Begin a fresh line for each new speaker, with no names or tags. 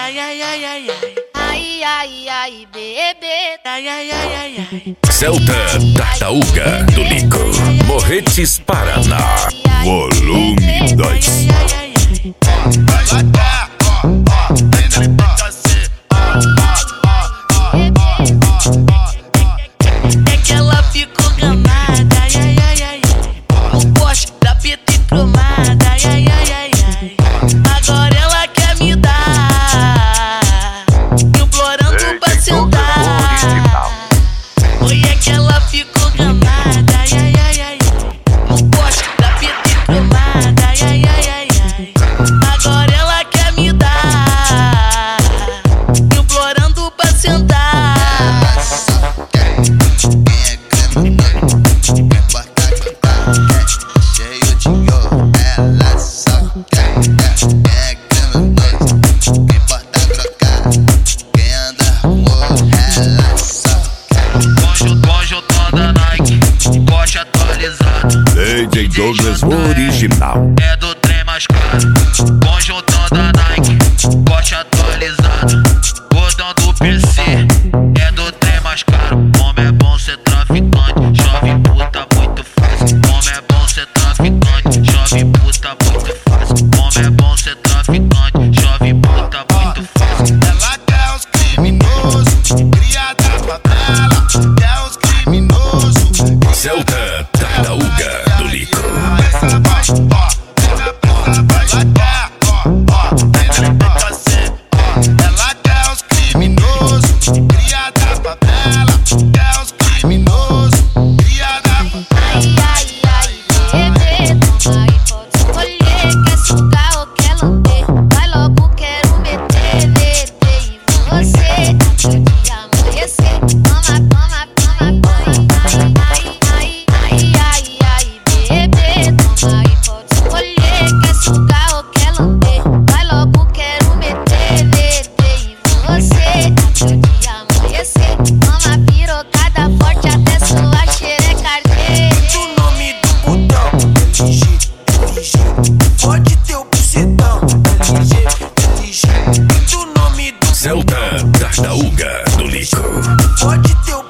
Ai, ai, ai, ai, ai.
Ai, ai, ai, bebê.
Ai, ai, ai, ai, ai.
Celta Tartaruga do Lico, Morretes, Paraná. Volume 2.
É que ela ficou gamada, ai, ai, ai, ai. No poste da PT cromada, ai, ai, ai, ai, ai. Agora ela quer me dar, implorando pra sentar. Oi, é que ela ficou gamada, ai, ai, ai, ai. No poste da PT cromada, ai, ai, ai, ai, ai. Agora ela quer me dar, implorando pra sentar.
Conjuntão da Nike, corte atualizado.
DJ Douglas original.
É do trem mais caro. Conjuntão da Nike, corte atualizado. Gordão do PC, é do trem mais caro. Como é bom ser traficante, chove puta muito fácil. Como é bom ser traficante, chove puta muito fácil. Como é bom ser traficante, chove puta muito fácil.
Ela quer os criminosos, cria da favela, quer os criminosos.
Celta Tartaruga do Lico.
Essa vai, ela quer, ela quer os criminosos, cria da favela, quer os criminosos, cria da favela.
Ai, ai, ai, bebê. Toma aí, pode escolher. Quer sugar ou quer lamber? Vai logo, quero meter, meter em você. Até o dia amanhecer. Toma, toma, toma, toma. Ai, ai, ai, ai, bebê. Toma aí, pode escolher. Quer sugar ou quer lamber? Vai logo, quero meter, meter em você. Até o dia amanhecer. Toma pirocada forte até sua xereca arder.
O nome do botão LG, LG. Pode ter o bucetão LG, LG. O nome do
Celta Tartaruga do Lico.
pode ter o